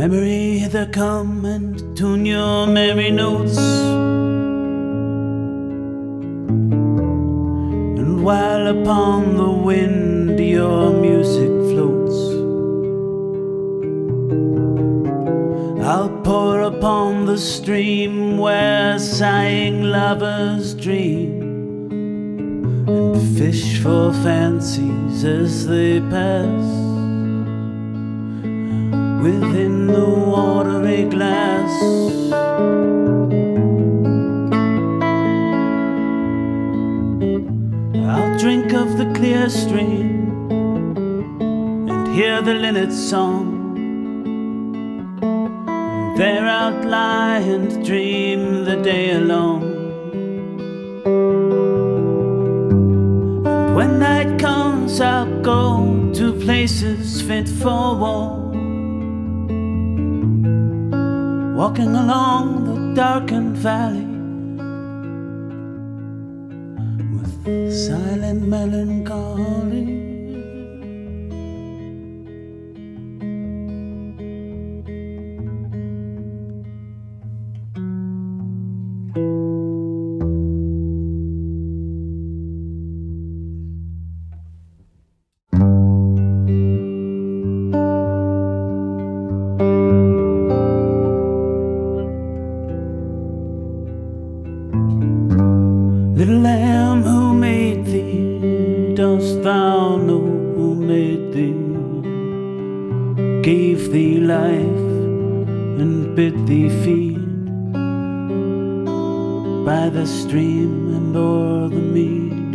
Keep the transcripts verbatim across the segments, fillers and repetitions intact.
Memory, hither come and tune your merry notes. And while upon the wind your music floats, I'll pour upon the stream where sighing lovers dream, and fish for fancies as they pass within the watery glass. I'll drink of the clear stream and hear the linnet's song. There I'll lie and dream the day along. And when night comes I'll go to places fit for war, walking along the darkened valley with silent melancholy. Little lamb, who made thee? Dost thou know who made thee? Gave thee life and bid thee feed by the stream and o'er the mead.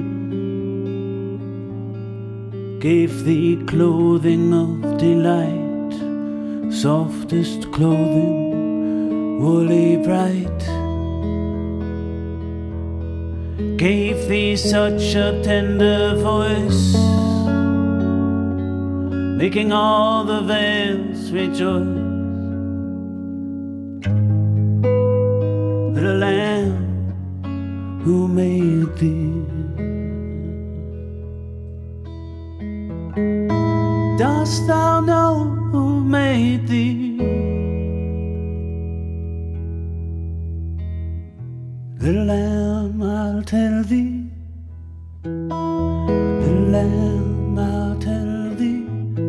Gave thee clothing of delight, softest clothing, woolly bright. Gave thee such a tender voice, making all the vales rejoice. Little lamb, who made thee? Dost thou know who made thee? Little lamb, I'll tell thee. Little lamb, I'll tell thee.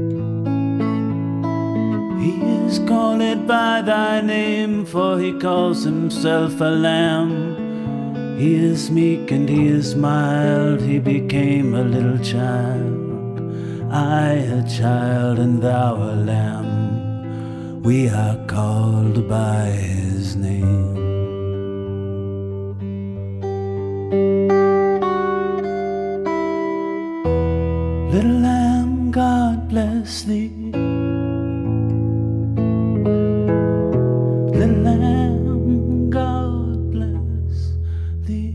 He is called by thy name, for he calls himself a lamb. He is meek and he is mild, he became a little child. I a child and thou a lamb, we are called by his name. Little lamb, God bless thee. Little lamb, God bless thee.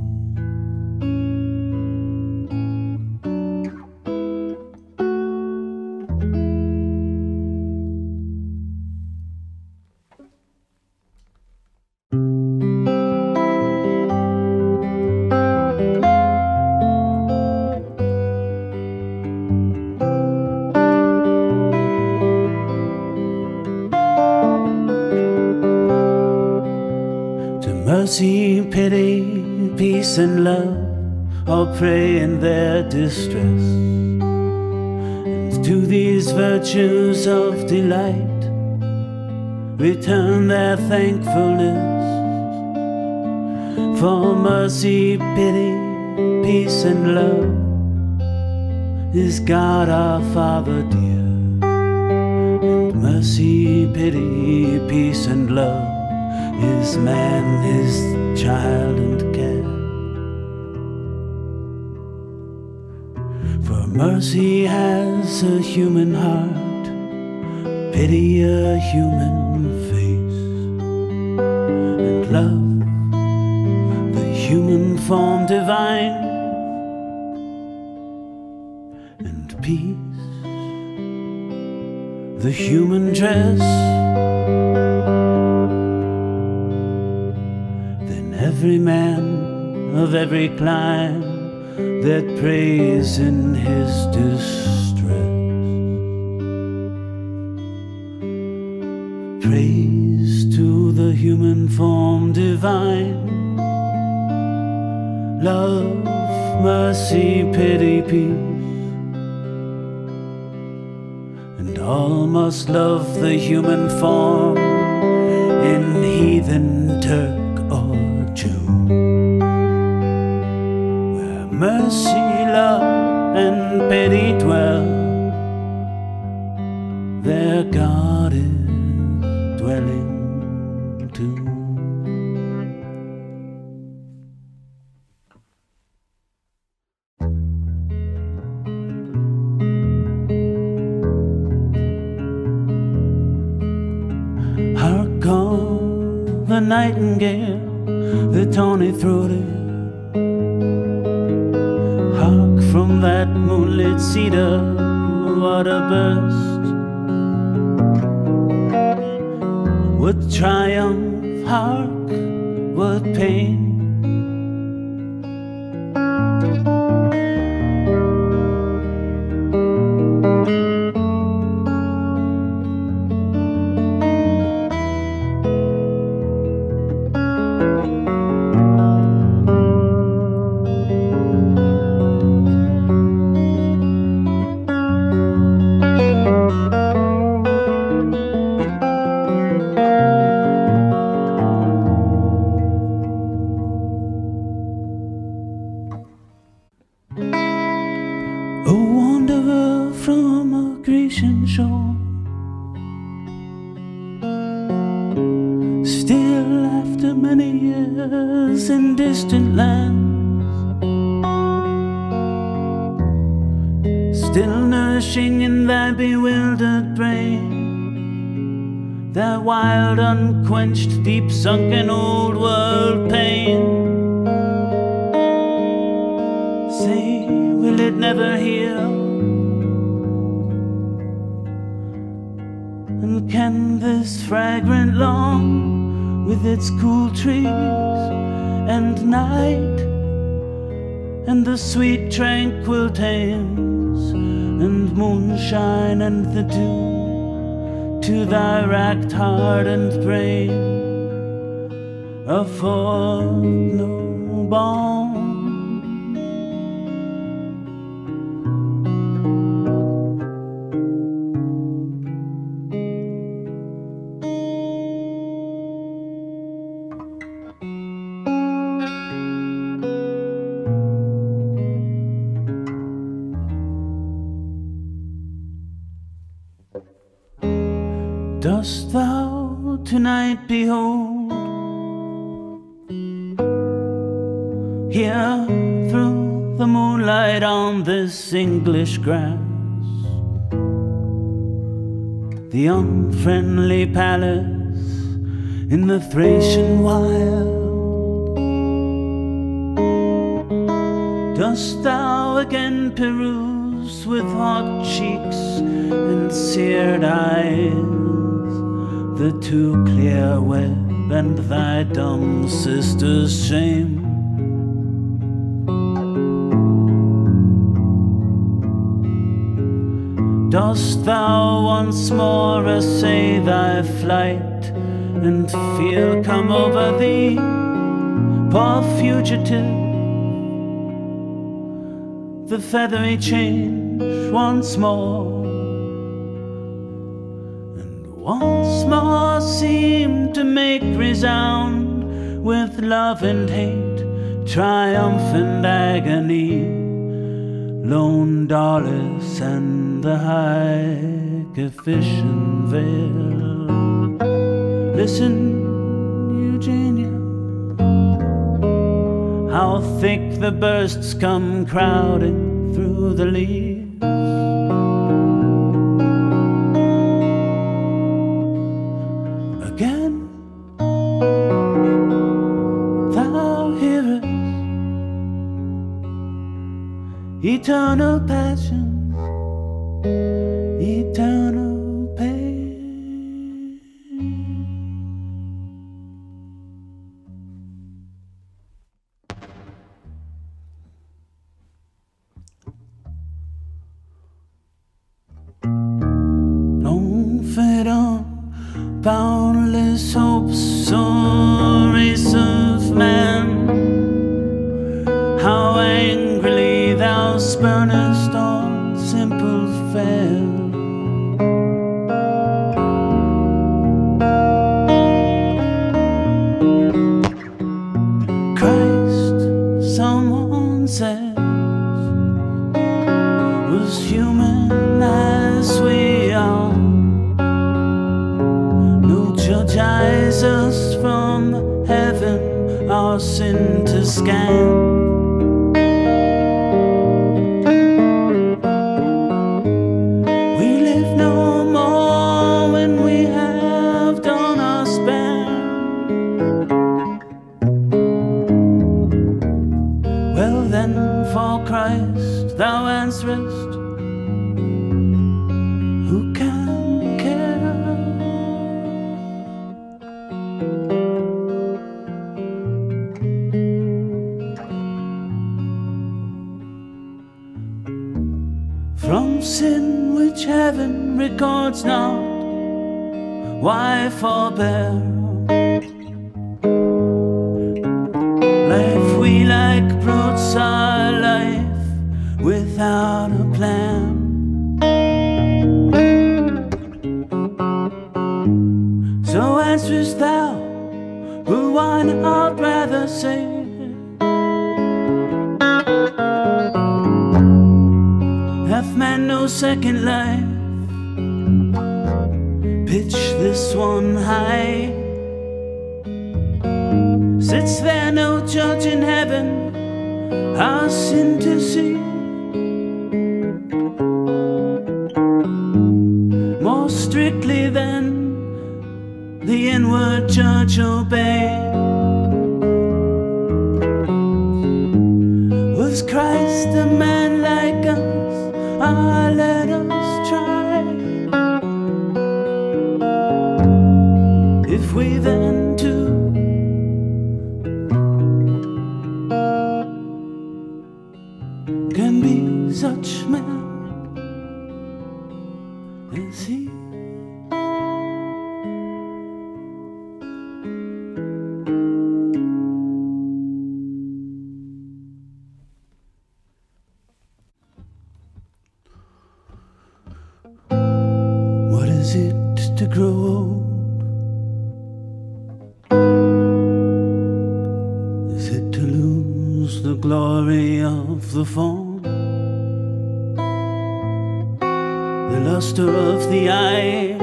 Mercy, pity, peace and love all pray in their distress, and to these virtues of delight return their thankfulness. For mercy, pity, peace and love is God our Father dear, and mercy, pity, peace and love is man, his child and care. For mercy has a human heart, pity a human face, and love the human form divine, and peace the human dress. Every man of every clime that prays in his distress. Praise to the human form divine. Love, mercy, pity, peace. And all must love the human form in heathen, Turk or Jew. Where mercy, love, and pity dwell, their God is dwelling too. Hark on the nightingale, the tawny throated. Hark from that moonlit cedar, what a burst. What triumph, hark, what pain. A wanderer from a Grecian shore, still after many years in distant lands, still nourishing in thy bewildered brain that wild, unquenched, deep sunken old world pain. Say, will it never heal? And can this fragrant lawn with its cool trees and night and the sweet tranquil Thames and moonshine and the dew to thy racked heart and brain afford no balm? Dost thou tonight behold, here through the moonlight on this English grass, the unfriendly palace in the Thracian wild? Dost thou again peruse with hot cheeks and seared eyes the too clear web and thy dumb sister's shame? Dost thou once more essay thy flight and fear come over thee, poor fugitive? The feathery change once more, once more seem to make resound with love and hate, triumph and agony, lone Daulis and the high Caphiscian veil. Listen, Eugenia, how thick the bursts come crowding through the leaves. Eternal passion, eternal pain. Non fait un boundless hopes, so race of man, how angrily thou spurnest all simple fare. Christ, someone says, was human as we are. No judge eyes us from heaven, our sin to scan. For Christ thou answerest, who can care? From sin which heaven records not, why forbear? Life we like brutes our life without a plan. So answerest thou, but one I'd rather say, hath man no second life? Pitch this one high. Sits there no judge in heaven, our sin to see? More strictly than the inward judge obey. Was Christ a man like us? Ah, let us try. If we then too can be such men as he. What is it to grow old? Is it to lose the glory of the form, the luster of the eye?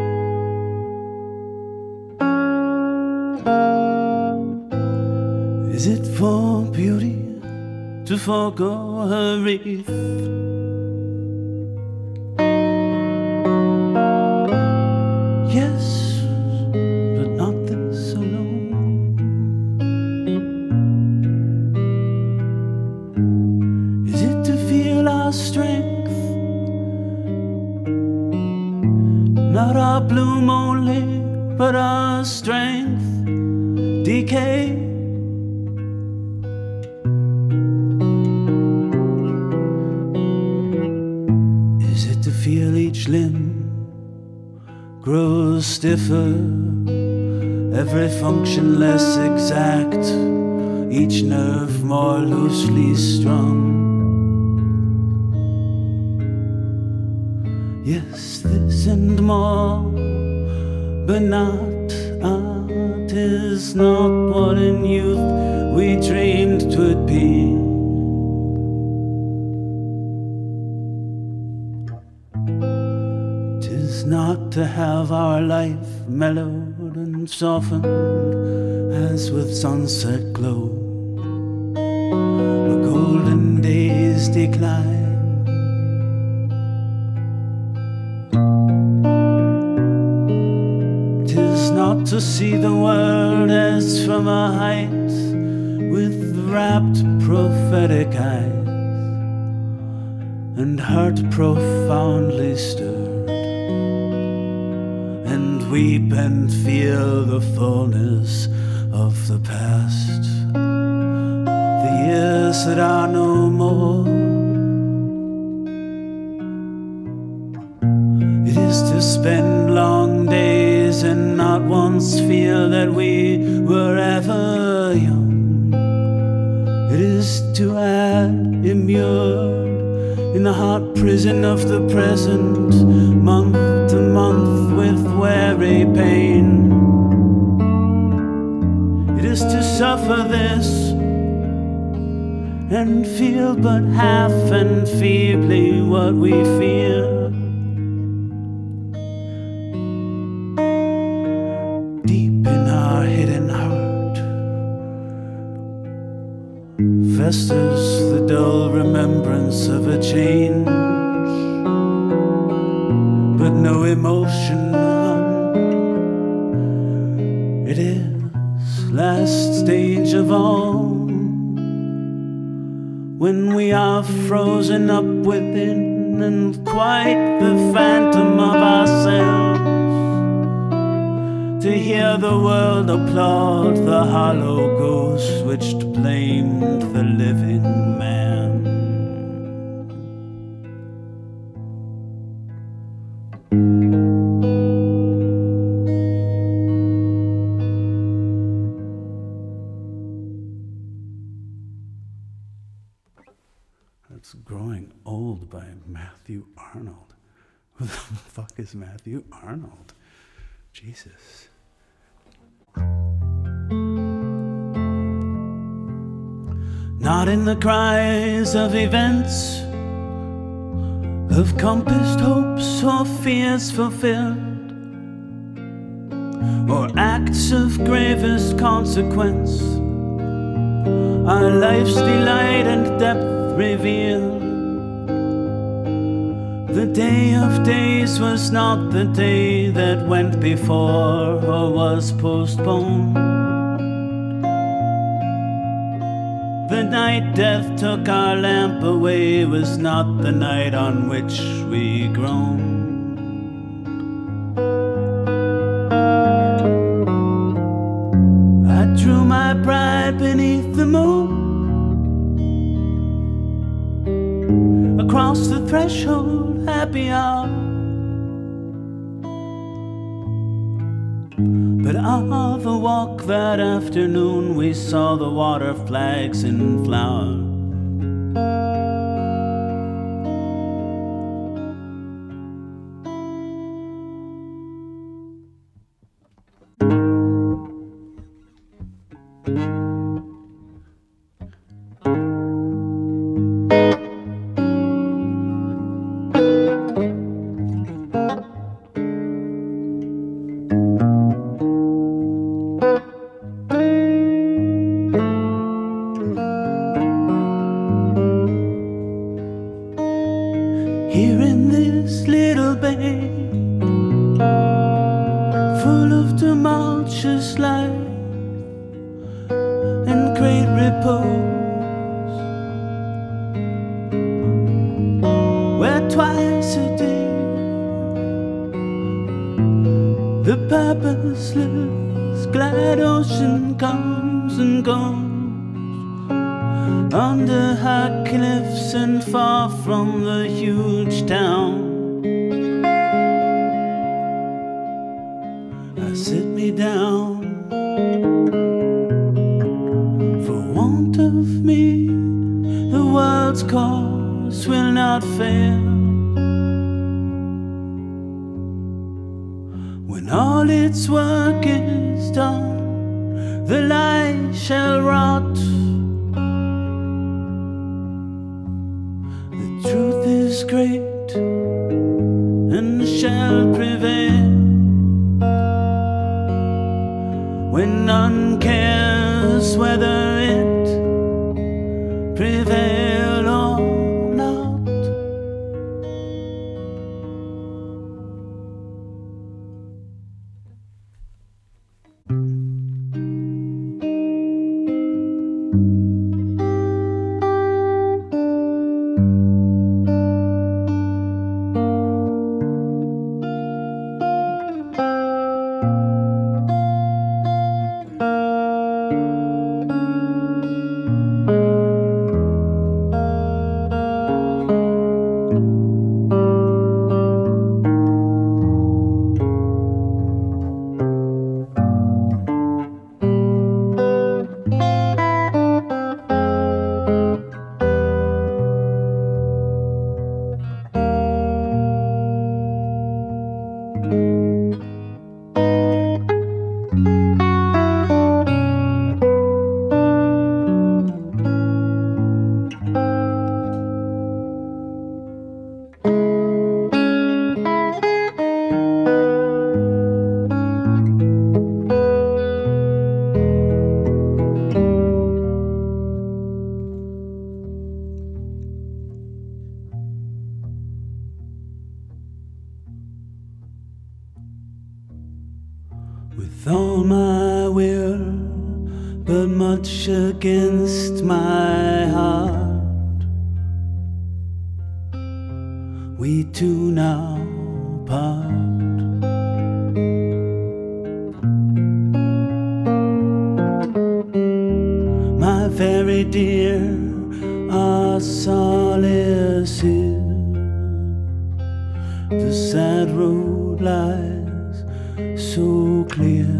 Is it for beauty to forego her wreath? Yes, but not this alone. Is it to feel our strength, not our bloom only, but our strength decay? Is it to feel each limb grows stiffer, every function less exact, each nerve more loosely strung? Yes, this and more, but not, ah, 'tis not what in youth we dreamed 'twould be. Not to have our life mellowed and softened as with sunset glow, a golden day's decline. Tis not to see the world as from a height with rapt prophetic eyes and heart profoundly stirred, weep and feel the fullness of the past, the years that are no more. It is to spend long days and that we were ever young. It is to add immured in the hot prison of the present, month to month with weary pain. It is to suffer this and feel but half and feebly what we fear. Deep in our hidden heart festers the dull remembrance of a change, but no emotion. It is last stage of all, when we are frozen up within and quite the phantom of ourselves, to hear the world applaud the hollow ghost which blamed the living man. That's Growing Old by Matthew Arnold. Who the fuck is Matthew Arnold? Jesus. Not in the cries of events, of compassed hopes or fears fulfilled, or acts of gravest consequence, our life's delight and depth revealed. The day of days was not the day that went before or was postponed. The night death took our lamp away was not the night on which we groaned. I drew my bride beneath the moon, across the threshold, happy hour. But on the walk that afternoon, we saw the water flags in flower. Here in this little bay, full of tumultuous life and great repose, where twice a day the purposeless glad ocean comes and goes under her cliffs and far from the huge town. I sit me down, for want of me the world's course will not fail. When all its work is done, the lie shall rot. Truth is great and shall prevail, when none cares whether it prevail or not. with all my will, but much against my heart. We two now part. My very dear, our solace is the sad road lies so clear,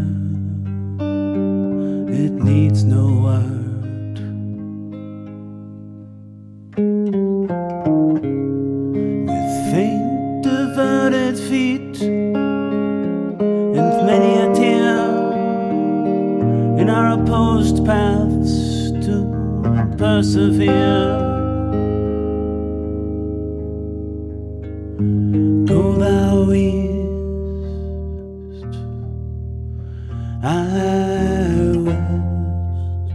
it needs no word. With faint diverted feet and many a tear in our opposed paths to persevere, go thou east, I west.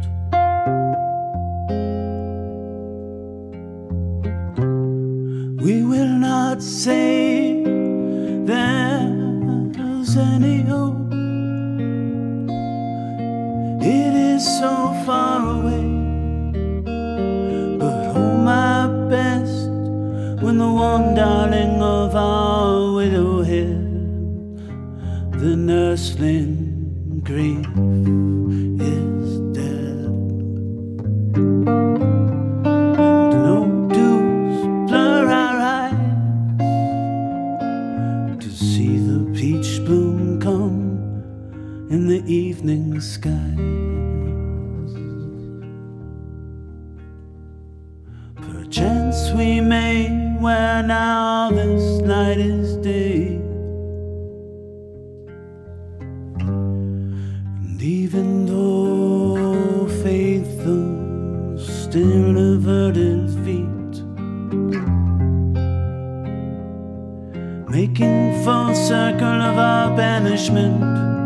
We will not say there's any hope, it is so far away, but hold my best when the one darling of our widowhood, the nursling grief, is dead. And no dews blur our eyes to see the peach bloom come in the evening skies. Perchance we may, where now this night is day, and even though faithful still averted feet, making full circle of our banishment,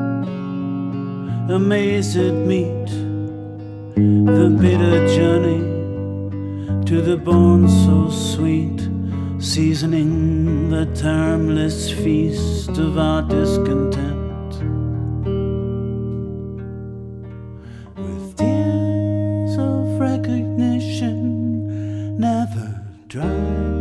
amazed meet the bitter journey to the bone so sweet, seasoning the termless feast of our discontent. With tears of recognition never dry.